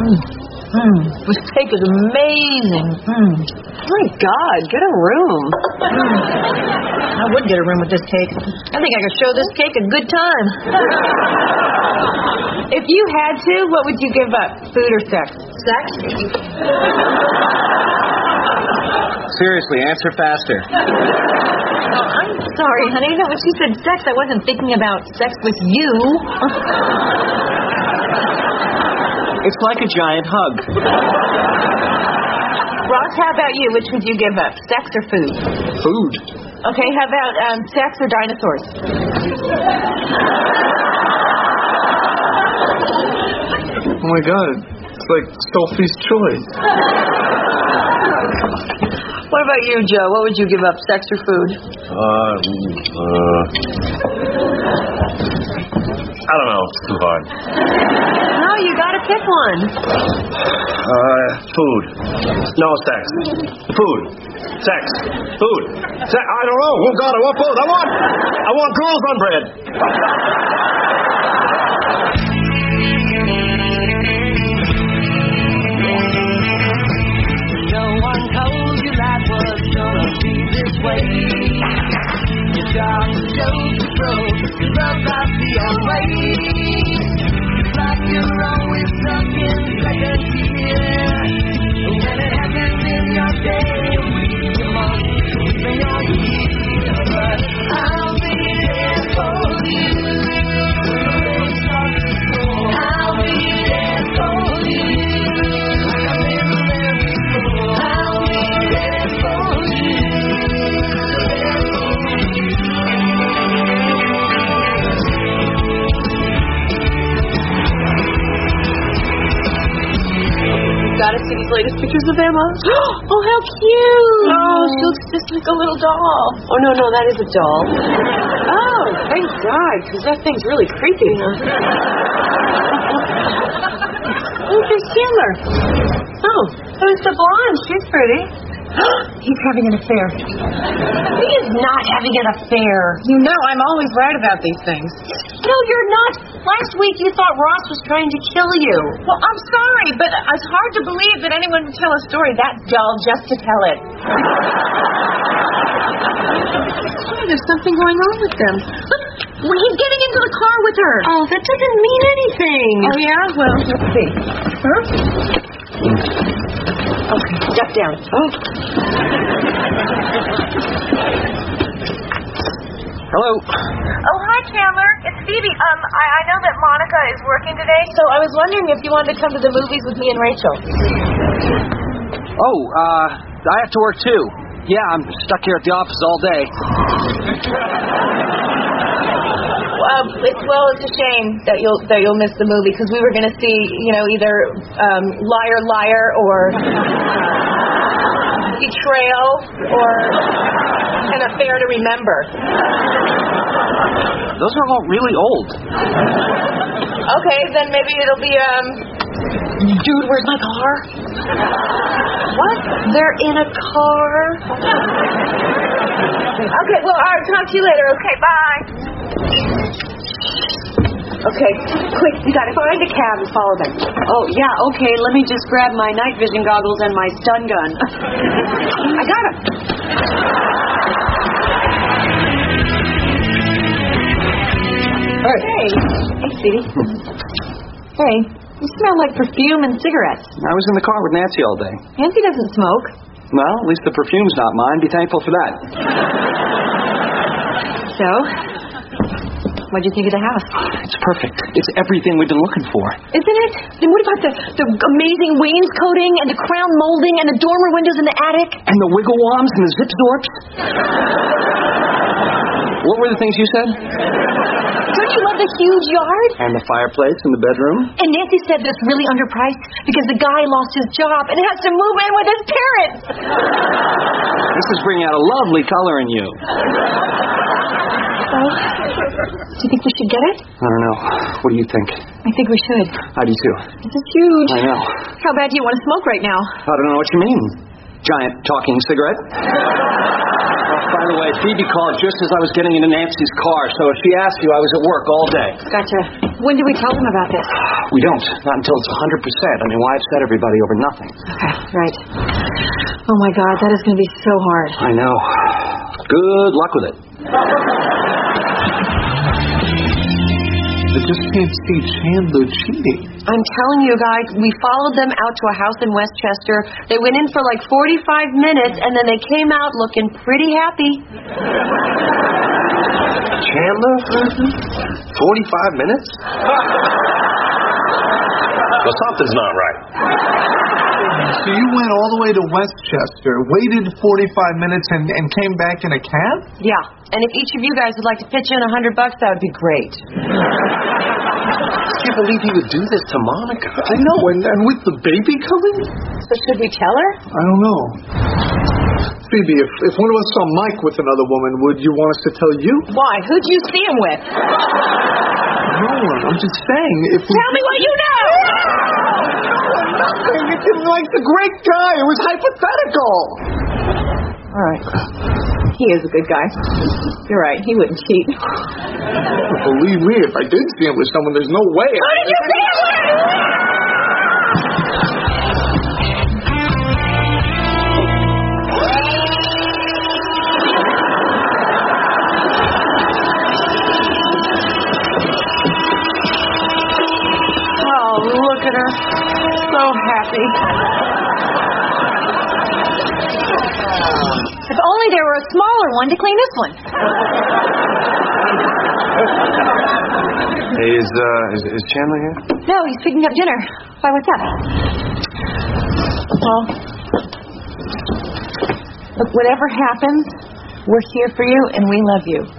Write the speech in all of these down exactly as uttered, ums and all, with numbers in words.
Mm. Mm. This cake is amazing. Mm. Oh my God, get a room. Mm. I would get a room with this cake. I think I could show this cake a good time. If you had to, what would you give up? Food or sex? Sex? Seriously, answer faster. Oh, I'm sorry, honey. No, when she said sex, I wasn't thinking about sex with you. It's like a giant hug. Ross, how about you? Which would you give up? Sex or food? Food. Okay, how about um, sex or dinosaurs? Oh my God, it's like Sophie's Choice. What about you, Joe? What would you give up, sex or food? Uh, uh... I don't know, it's too hard. No, you gotta pick one. Uh, food. No, sex. Food. Sex. Food. Sex. I don't know. Oh God, I want both. I want, I want girls on bread. No one told you life was gonna be this way. Your job is just to grow, your love not the old way. It's like you're always stuck in second gear. When it happens in your day, week, your month, even your year. But I'll be there for you. I'll be there for you. Like I've never been before. I'll be there for you. Gotta see these latest pictures of Emma. Oh, how cute! Oh. She looks just like a little doll. Oh, no, no, that is a doll. Oh, thank God, because that thing's really creepy. Oh, there's Chandler. Oh, who's the blonde? She's pretty. He's having an affair. He is not having an affair. You know I'm always right about these things. No, you're not. Last week you thought Ross was trying to kill you. Well, I'm sorry, but it's hard to believe that anyone would tell a story that dull just to tell it. Oh, there's something going on with them. Well, he's getting into the car with her. Oh, that doesn't mean anything. Oh, yeah? Well, let's see. Huh? Okay, duck down. Oh. Hello. Oh, hi, Chandler. It's Phoebe. Um, I, I know that Monica is working today, So I was wondering if you wanted to come to the movies with me and Rachel. Oh, uh, I have to work too. Yeah, I'm stuck here at the office all day. Uh, it's, well, it's a shame that you'll that you'll miss the movie because we were going to see, you know, either um, Liar, Liar or Betrayal or An Affair to Remember. Those are all really old. Okay, then maybe it'll be um. Dude, where's my car? What? They're in a car? Okay, well, all right, talk to you later. Okay, bye. Okay, quick, you gotta find a cab and follow them. Oh, yeah, okay, let me just grab my night vision goggles and my stun gun. I got them. All right. Hey. Hey, sweetie. Hey, you smell like perfume and cigarettes. I was in the car with Nancy all day. Nancy doesn't smoke. Well, at least the perfume's not mine. Be thankful for that. So, what'd you think of the house? It's perfect. It's everything we've been looking for. Isn't it? Then what about the, the amazing wainscoting and the crown molding and the dormer windows in the attic? And the wiggle woms and the zip zorps. What were the things you said? Don't you love the huge yard? And the fireplace in the bedroom. And Nancy said that it's really underpriced because the guy lost his job and has to move in with his parents. This is bringing out a lovely color in you. So, do you think we should get it? I don't know. What do you think? I think we should. I do too. This is huge. I know. How bad do you want to smoke right now? I don't know what you mean. Giant talking cigarette. By the way, Phoebe called just as I was getting into Nancy's car, so if she asked you, I was at work all day. Gotcha. When did we tell them about this? We don't. Not until it's one hundred percent. I mean, why upset everybody over nothing? Okay, right. Oh, my God, that is going to be so hard. I know. Good luck with it. I just can't see Chandler cheating. I'm telling you guys, we followed them out to a house in Westchester. They went in for like forty-five minutes, and then they came out looking pretty happy. Chandler? forty-five minutes? Well, something's not right. So you went all the way to Westchester, waited forty-five minutes, and, and came back in a cab? Yeah, and if each of you guys would like to pitch in a hundred bucks, that would be great. I can't believe he would do this to Monica. I know, and, and with the baby coming? So should we tell her? I don't know. Phoebe, if, if one of us saw Mike with another woman, would you want us to tell you? Why? Who'd you see him with? No one. I'm just saying, if we... Tell me what you know! Nothing. It's like the great guy. It was hypothetical. All right. He is a good guy. You're right. He wouldn't cheat. Believe me, if I did see him with someone, there's no way. Who did you see him with? Oh, look at her. So happy. If only there were a smaller one to clean this one. Hey, is, uh, is, is Chandler here? No, he's picking up dinner. Why, what's up? Well, look, whatever happens, we're here for you and we love you.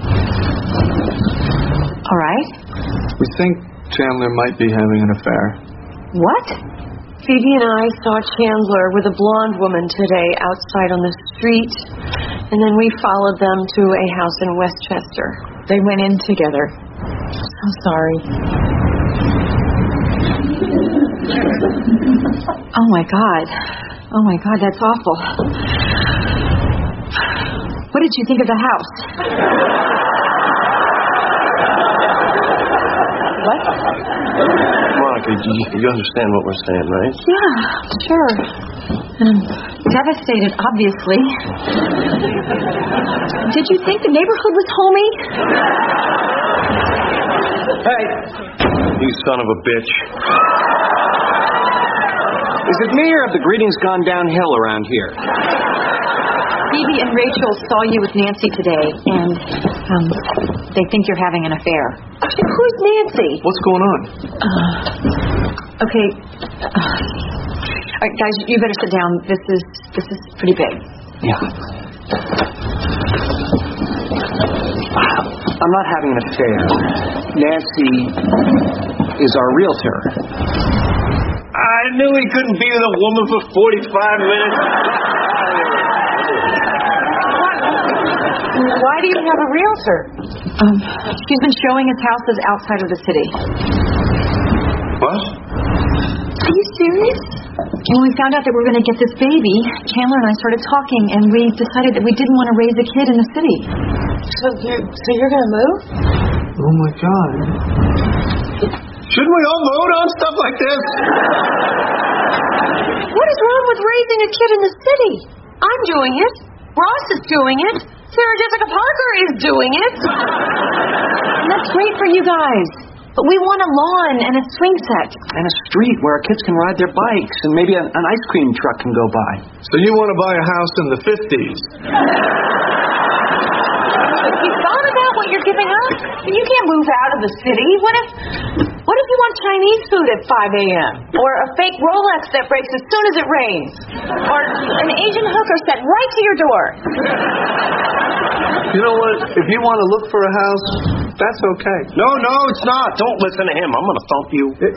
All right. We think Chandler might be having an affair. What? Phoebe and I saw Chandler with a blonde woman today outside on the street, and then we followed them to a house in Westchester. They went in together. I'm sorry. Oh, my God. Oh, my God, that's awful. What did you think of the house? What? Monica, you, you understand what we're saying, right? Yeah, sure. I'm devastated, obviously. Did you think the neighborhood was homey? Hey, You son of a bitch. is it me or have the greetings gone downhill around here? Phoebe and Rachel saw you with Nancy today, and um, they think you're having an affair. Who's Nancy? What's going on? Uh, okay. Uh, all right, guys, you better sit down. This is this is pretty big. Yeah. I'm not having an affair. Nancy is our realtor. I knew he couldn't be with a woman for forty-five minutes. Why do you have a realtor? Um, she's been showing us houses outside of the city. What? Are you serious? When we found out that we were going to get this baby, Chandler and I started talking, and we decided that we didn't want to raise a kid in the city. So you're, so you're going to move? Oh, my God. Shouldn't we all vote on stuff like this? What is wrong with raising a kid in the city? I'm doing it. Ross is doing it. Sarah Jessica Parker is doing it. And that's great for you guys. But we want a lawn and a swing set. And a street where our kids can ride their bikes and maybe an, an ice cream truck can go by. So you want to buy a house in the fifties? Have you thought about what you're giving up? You can't move out of the city. What if what if you want Chinese food at five a.m.? Or a fake Rolex that breaks as soon as it rains? Or an Asian hooker sent right to your door? You know what? If you want to look for a house, that's okay. No, no, it's not. Don't listen to him. I'm going to thump you. It,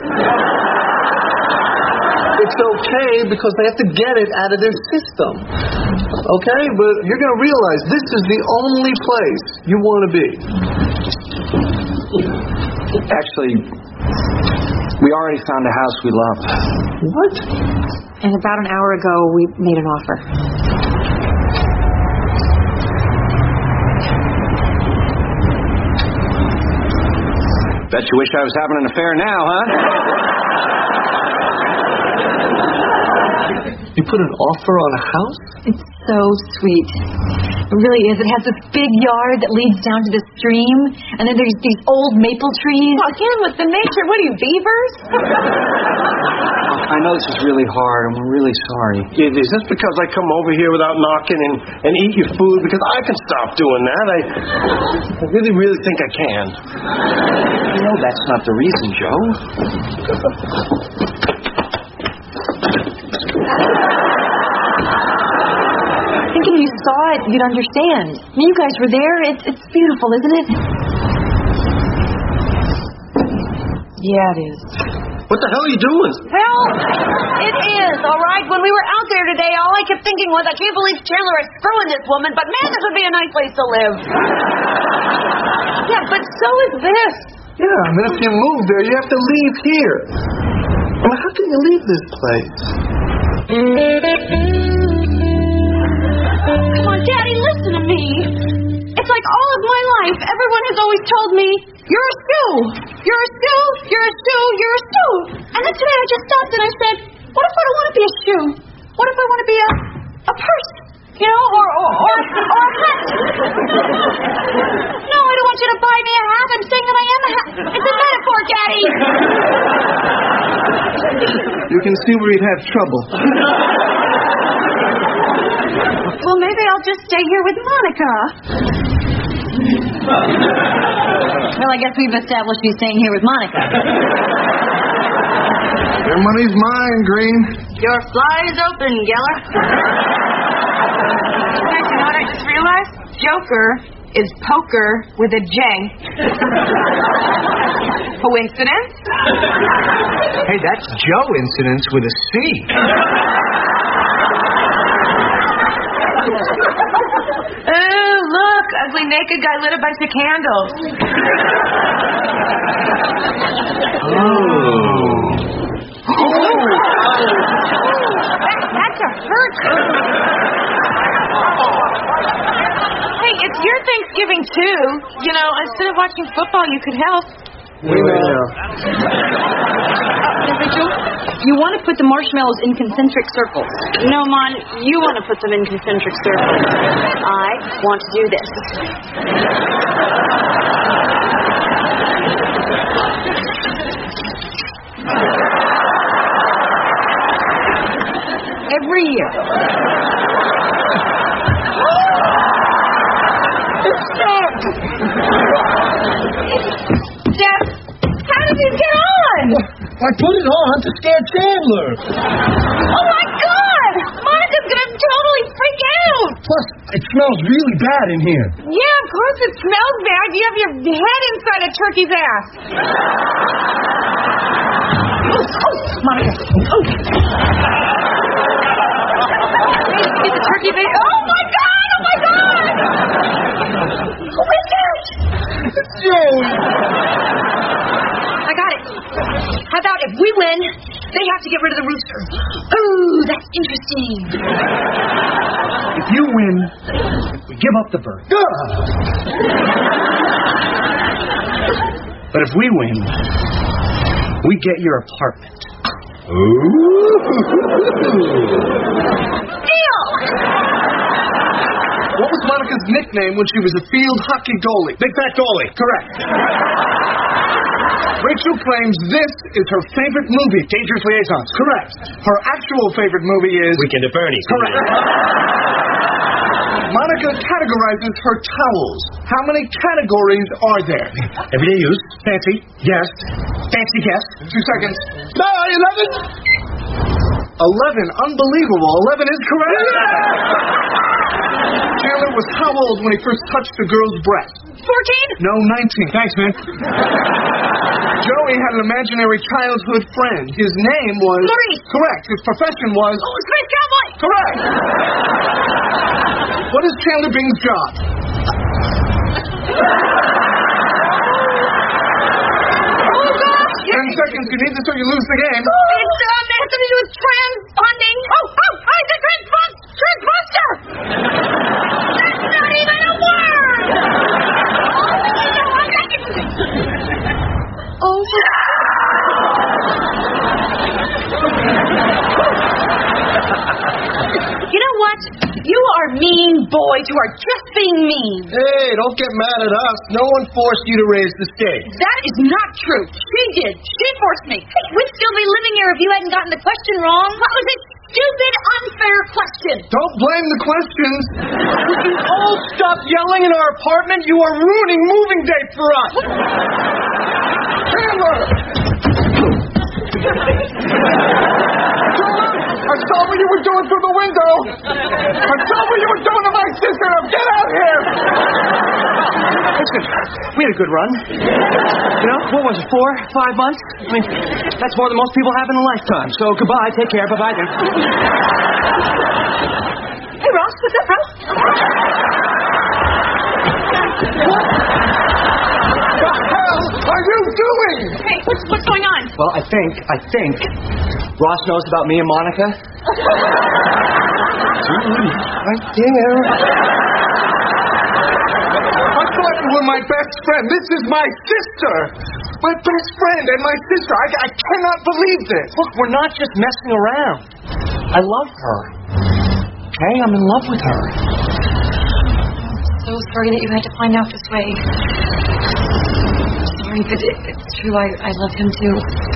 it's okay because they have to get it out of their system. Okay? But you're going to realize this is the only place you want to be. Actually, we already found a house we love. What? And about an hour ago, we made an offer. Bet you wish I was having an affair now, huh? You put an offer on a house? It's so sweet. It really is. It has this big yard that leads down to the stream, and then there's these old maple trees. Oh, again, with the nature. What are you, beavers? I know this is really hard, and we're really sorry. Is this because I come over here without knocking and, and eat your food? Because I can stop doing that. I, I really, really think I can. You know that's not the reason, Joe. I think if you saw it, you'd understand. I mean, you guys were there. It's, it's beautiful, isn't it? Yeah, it is. What the hell are you doing? Well, it is, all right? When we were out there today, all I kept thinking was, I can't believe Chandler is screwing this woman, but man, this would be a nice place to live. Yeah, but so is this. Yeah, I mean, if you move there, you have to leave here. I mean, how can you leave this place? Come on, Daddy, listen to me. It's like all of my life, everyone has always told me, you're a stew. You're a stew. You're a stew. You're a stew. And then today I just stopped and I said, what if I don't want to be a stew? What if I want to be a a person? You know, or or or, or a hat? No, I don't want you to buy me a hat. I'm saying that I am a hat. It's a metaphor, Daddy. You can see where you'd have trouble. Well, maybe I'll just stay here with Monica. Well, I guess we've established you staying here with Monica. Your money's mine, Green. Your fly is open, Geller. Guys, you know what I just realized? Joker is poker with a J. Coincidence? Hey, that's Joe incidents with a C. Oh, look, ugly naked guy lit a bunch of candles. Oh. That, that's a hurt. Hey, it's your Thanksgiving too. You know, instead of watching football, you could help. Yeah. You want to put the marshmallows in concentric circles. No, Mon, you want to put them in concentric circles. I want to do this. Every year. Stop! Jeff, how did you get on? I put it on to scare Chandler. Oh my God! Monica's gonna totally freak out! Plus, it smells really bad in here. Yeah, of course it smells bad. You have your head inside a turkey's ass. Oh, Monica. Oh. Is the turkey baby? Oh my God! Oh my God! Who is that? It's Joey. I got it. How about if we win, they have to get rid of the rooster? Ooh, that's interesting. If you win, we give up the bird. But if we win, we get your apartment. Ooh. Deal! What was Monica's nickname when she was a field hockey goalie? Big fat goalie. Correct. Rachel claims this is her favorite movie. Dangerous Liaisons. Correct. Her actual favorite movie is... Weekend at Bernie's. Correct. Monica categorizes her towels. How many categories are there? Everyday use. Fancy. Guest. Fancy guest. Two seconds. No, eleven. Eleven. Unbelievable. Eleven is correct. Chandler was how old when he first touched a girl's breast? Fourteen? No, nineteen. Thanks, man. Joey had an imaginary childhood friend. His name was... Maurice. Correct. His profession was... Oh, Space Cowboy! Correct. What is Chandler Bing's job? Oh, gosh! Ten seconds. You need this or you lose the game. It's, um, it has something to do with transponding. Oh, oh, oh, it's a transpons... Transposter! That's not even a word! over. You know what? You are mean boys who are just being mean. Hey, don't get mad at us. No one forced you to raise the stakes. That is not true. She did. She forced me. Hey, we'd still be living here if you hadn't gotten the question wrong. What was it? Stupid, unfair question. Don't blame the questions. Would you all stop yelling in our apartment? You are ruining moving dates for us. Chandler! I saw what you were doing through the window. I saw what you were doing to my sister. Now get out here. Listen, we had a good run. You know, what was it, four, five months? I mean, that's more than most people have in a lifetime. So goodbye, take care, bye-bye then. Hey, Ross, what's up, Ross? What the hell are you doing? Hey, what's, what's going on? Well, I think, I think Ross knows about me and Monica. Right there. I thought you were my best friend. This is my sister. My best friend and my sister. I, I cannot believe this. Look, we're not just messing around. I love her. Okay? I'm in love with her. So sorry that you had to find out this way. Sorry, but it, it's true. I, I love him too.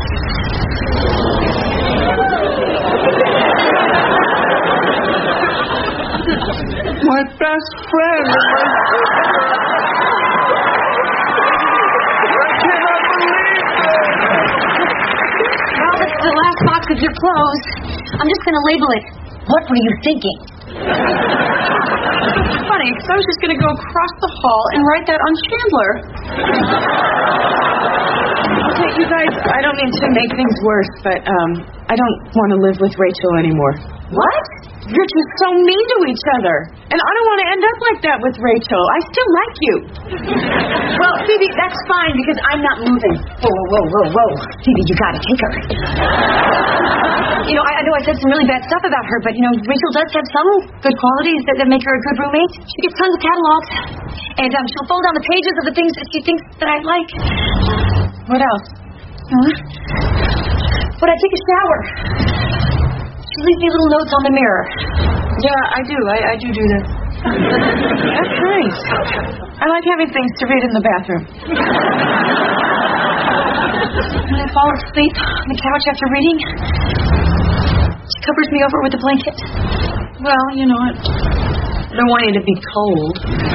My best friend and my sister. I cannot believe this. Well, this is the last box of your clothes. I'm just going to label it, "What were you thinking?" Funny, because I was just going to go across the hall and write that on Chandler. Okay, you guys, I don't mean to make things worse, but um, I don't want to live with Rachel anymore. What? You're just so mean to each other. And I don't want to end up like that with Rachel. I still like you. Well, Phoebe, that's fine because I'm not moving. Whoa, whoa, whoa, whoa, whoa. Phoebe, you gotta take her. You know, I, I know I said some really bad stuff about her, but, you know, Rachel does have some good qualities that, that make her a good roommate. She gets tons of catalogs. And um, she'll fold down the pages of the things that she thinks that I like. What else? Huh? When I take a shower, she leaves me little notes on the mirror. Yeah, I do. I, I do do that. That's nice. I like having things to read in the bathroom. When I fall asleep on the couch after reading, she covers me over with a blanket. Well, you know, I don't want you to be cold.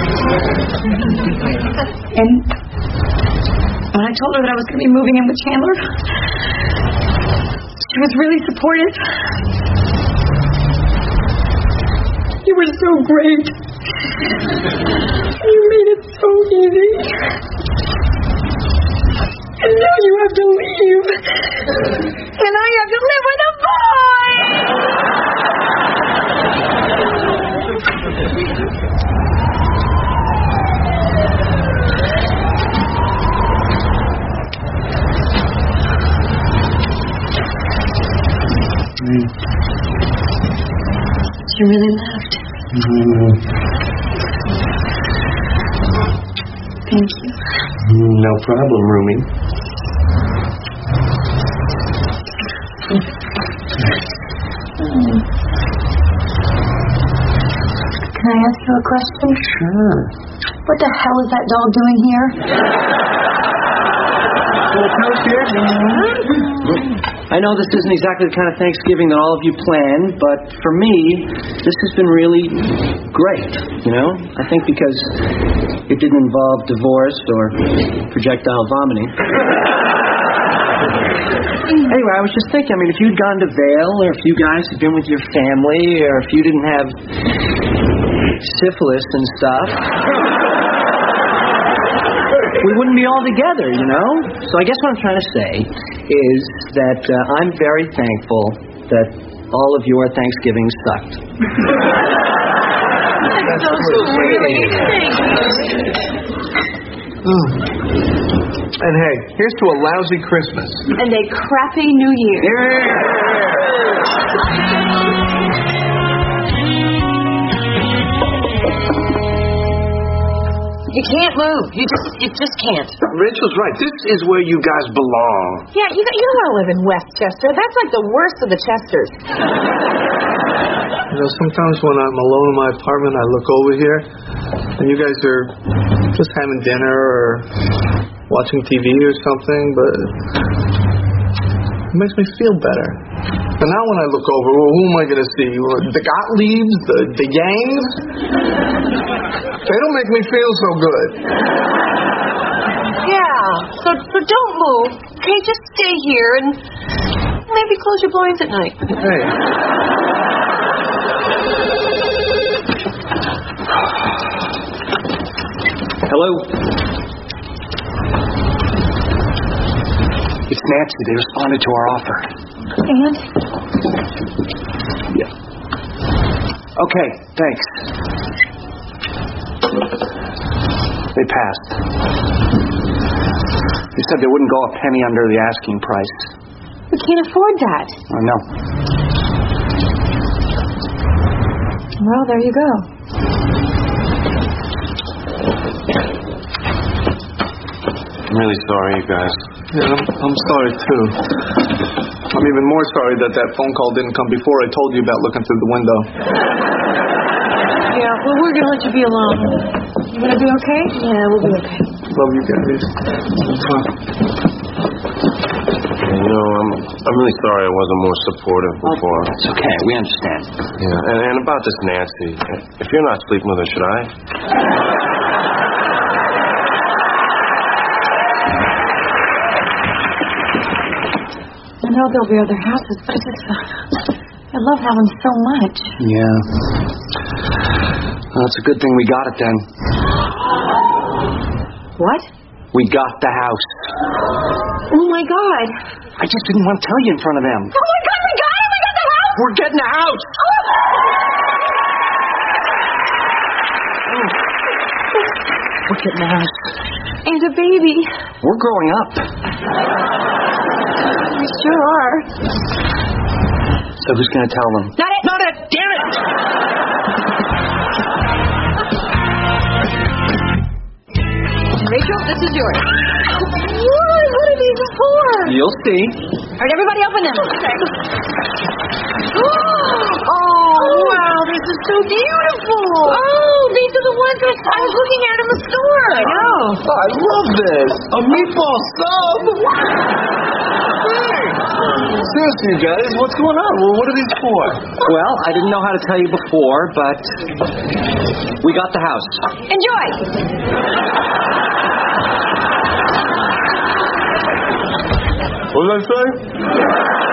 And when I told her that I was going to be moving in with Chandler, she was really supportive. You were so great. You made it so easy. And now you have to leave. And I have to live with a boy! She really left. Mm. Thank you. No problem, roomie. Can I ask you a question? Sure. What the hell is that dog doing here? I know this isn't exactly the kind of Thanksgiving that all of you planned, but for me, this has been really great, you know? I think because it didn't involve divorce or projectile vomiting. Anyway, I was just thinking, I mean, if you'd gone to Vail, or if you guys had been with your family, or if you didn't have syphilis and stuff, we wouldn't be all together, you know? So I guess what I'm trying to say is that uh, I'm very thankful that all of your Thanksgivings sucked. That's so sweet. Mm. And hey, here's to a lousy Christmas. And a crappy New Year. You can't move. You just, you just can't. Rachel's right. This is where you guys belong. Yeah, you, you don't want to live in Westchester. That's like the worst of the Chesters. You know, sometimes when I'm alone in my apartment, I look over here, and you guys are just having dinner or watching T V or something, but it makes me feel better. But now when I look over, well, who am I going to see? The Gottliebs? The, the Yangs? They don't make me feel so good. Yeah, so, so don't move. Okay, just stay here and maybe close your blinds at night. Hey. Hello? It's Nancy. They responded to our offer. And? Yeah. Okay, thanks. They passed. They said they wouldn't go a penny under the asking price. We can't afford that. I know. Well, there you go. I'm really sorry, you guys. Yeah, I'm, I'm sorry, too. I'm even more sorry that that phone call didn't come before I told you about looking through the window. Yeah, well, we're going to let you be alone. You going to be okay? Yeah, we'll be okay. Love you guys. You know, I'm I'm really sorry I wasn't more supportive before. It's okay. We understand. Yeah, and, and about this Nancy. If you're not sleeping with her, should I? I know there'll be other houses, but it's just, uh, I love Helen so much. Yeah. Well, it's a good thing we got it then. What? We got the house. Oh, my God. I just didn't want to tell you in front of them. Oh, my God, we got it! We got the house! We're getting the house! Oh. We're getting the house. And a baby. We're growing up. We sure are. So who's going to tell them? Not it! Not it! Damn it! Rachel, this is yours. What? What are these for? You'll see. All right, everybody open them. Okay. Oh, wow, this is so beautiful. Oh, these are the ones I I was looking at in the store. I know. Oh, I love this. A meatball sub. Seriously, you guys, what's going on? Well, what are these for? Well, I didn't know how to tell you before, but we got the house. Enjoy. What did I say?